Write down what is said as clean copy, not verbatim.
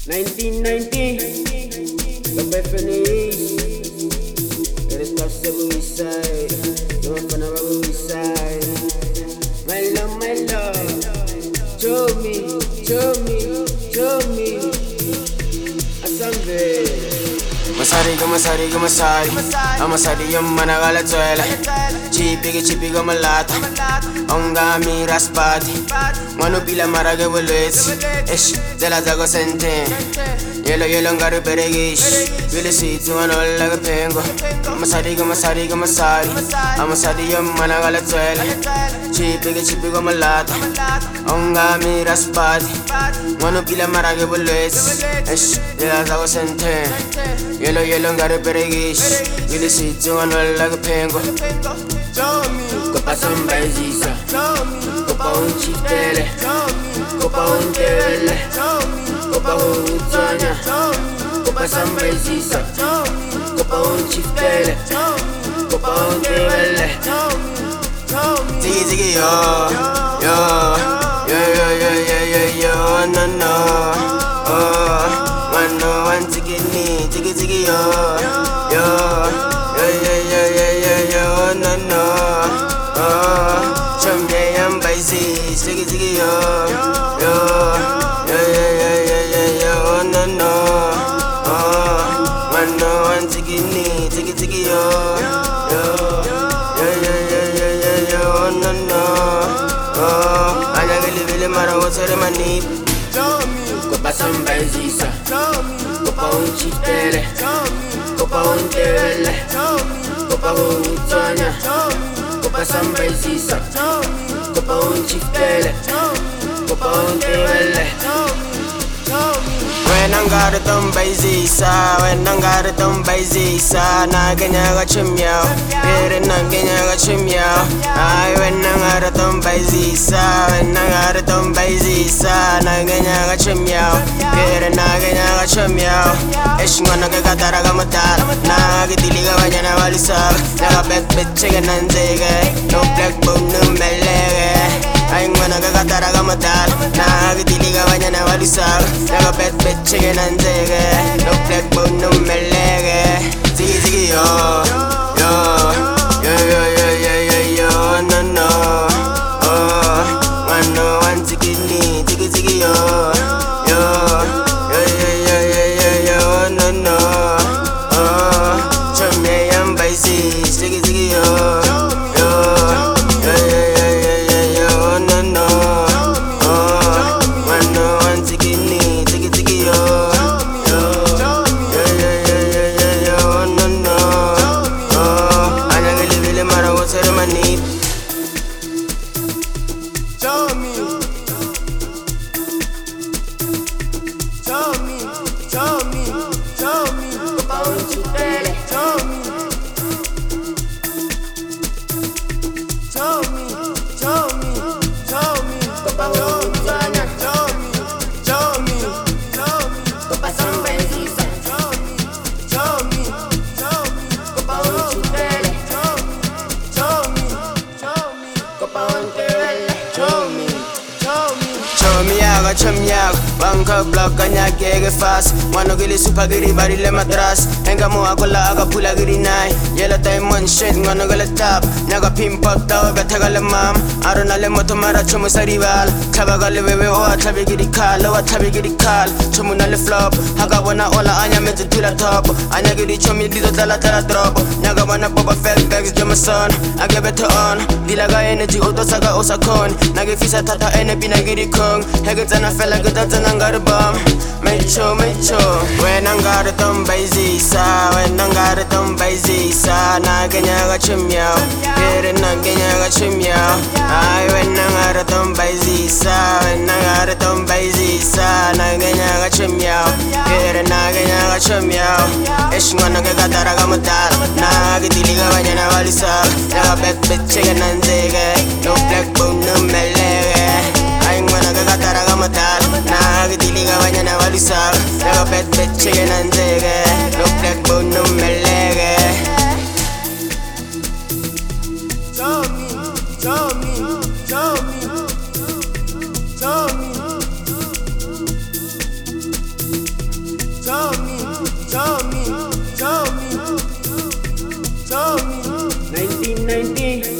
1990, Bethany, eres casi Buisai, no me fan a Buisai. My love, show me, Asambe. Masari, Amasari, Managala Tuela, Chipi Gamalata, Ongami Raspati, Manupila Maraga Bullets, Esh, Della Zago Sente, Yellow Gary Peregish, Willy see to an old like a pengo, Masari, Amasari, Managala Tuela, Chipi Gamalata, Ongami Raspati, Manupila Maraga Bullets, Esh, Della Zago Sente. Yellow Gary Peregish, Willy see to an old like a pengo. Copa Samba Zisa, Copa un Chitele, Copa un Tele, Copa un Tanya, Copa Samba Zisa, Copa un Chitele, Copa un Tele. Ziggy yo, no, one ziggy yo, no, Chumbe and Baisi, ziggy yo, no, one ziggy yo, no, Anagili Mara ceremony. Copa Samba Zisa, Copa un Chitele, Copa un Tele, Copa un Tanya, Copa Samba Zisa, Copa un Chitele, Copa un Tele. When I'm got it done by Zisa, Naganya Chimya, Pere Naganya Chimya. I when I'm got it done by Zisa, Naganya Chimya, Pere Naganya Chimya. Eshmana Gataragamata, Nagitiliga Vajana Valisa, Nagabet chicken and zege, no black bone, no melee. I'm gonna Gataragamata, Nagitiliga Vajana Valisa, Nagabet chicken and zege, no black bone, no melee. Ziggy yo, no, one ziggy yo, no, Chumbe and Baisi, ziggy yo, no, one ziggy yo, no, Anagili Mara was ceremony. Show me. Copa un Chitele, show me. Copa un Tanya, show me. Copa Samba Zisa, show me. Copa un Chitele, show me. Copa un Tele, show me. Chumyak, Banka block kanya kege fast. Wano gili supagiri bari le matras. Enga mo akola aga pula giri nai. Yellow time one shit ngano gala tap. Naga pimp up tao betaga le mam. Arona le moto mara chumu sa rival. Tabaga le wewe o atabi giri kal. Chumu na le flop. Haga wana ola anya mete tula top. Anya giri chumi dido tala drop. Naga wana boba fake bags Jamason. Age better on. Dilaga energy oto saga osakon. Nage fisa tata ene bina giri kong. Hegezana fella good at an angar bomb. Mecho. When I'm got it done by Zisa, Naganya Chimya, Pere Naganya Chimya. I when I'm got it done by Zisa, Naganya Chimya, Pere Naganya Chimya. Eshmana Gataragamata, Nagitiliga Vajana Valisa, Nagabet chicken and zege, no black bone, no melee. I'm gonna Gataragamata, Nagitiliga Vajana Valisa, Nagabet chicken and zege, no black bone, no melee. Show me. Lengi